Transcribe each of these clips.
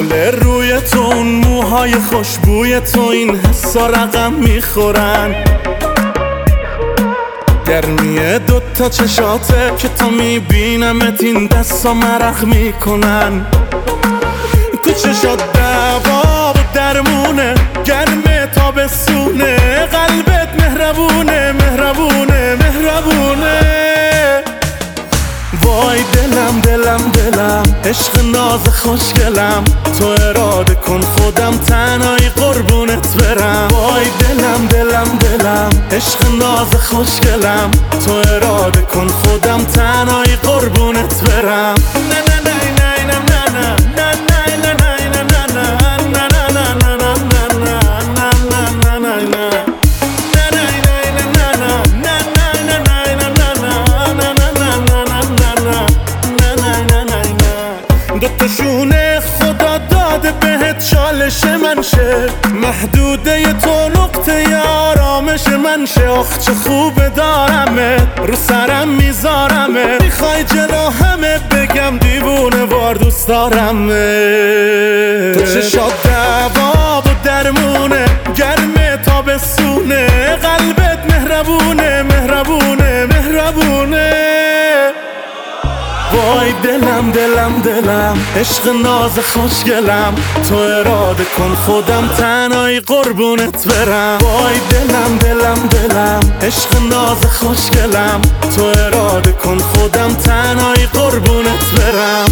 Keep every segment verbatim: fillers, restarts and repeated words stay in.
گل روی تو، اون موهای خوشبوی تو، این حسا رقم میخورن. گرمی دوتا چشاته که تا میبینمت این دستا مرخ میکنن. تو چشات دوا و درمونه، گرم تابستونه، قلبت مهربونه مهربونه مهربونه. وای دلم دلم دلم، عشق ناز خوشگلم، تو اراده کن خودم تنهایی قربونت برم. وای دلم دلم دلم، عشق ناز خوشگلم، تو اراده کن خودم تنهایی قربونت برم. نه نه نه نه نه نه نه نه نه نه نه دوتاشونه خدا داده بهت چالش من شه، محدوده تو نقطه آرامش من شه. آخ چه خوبه دارمه، رو سرم میذارمه، میخوای جلو همه بگم دیوونه وار دوست دارمه. تو چشات دوا و درمونه، گرم تابستونه، قلبت مهربونه مهربونه مهربونه. وای دلم دلم دلم، عشق ناز خوشگلم، تو اراده کن خودم تنهایی قربونت برم. وای دلم دلم دلم، عشق ناز خوشگلم، تو اراده کن خودم تنهایی قربونت برم.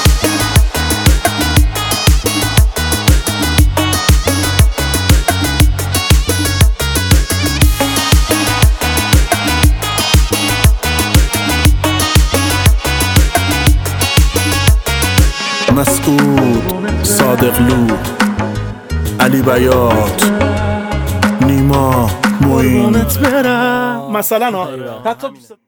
مسعود، صادقلو، علی بیات، نیما، معین. مثلا ها حتی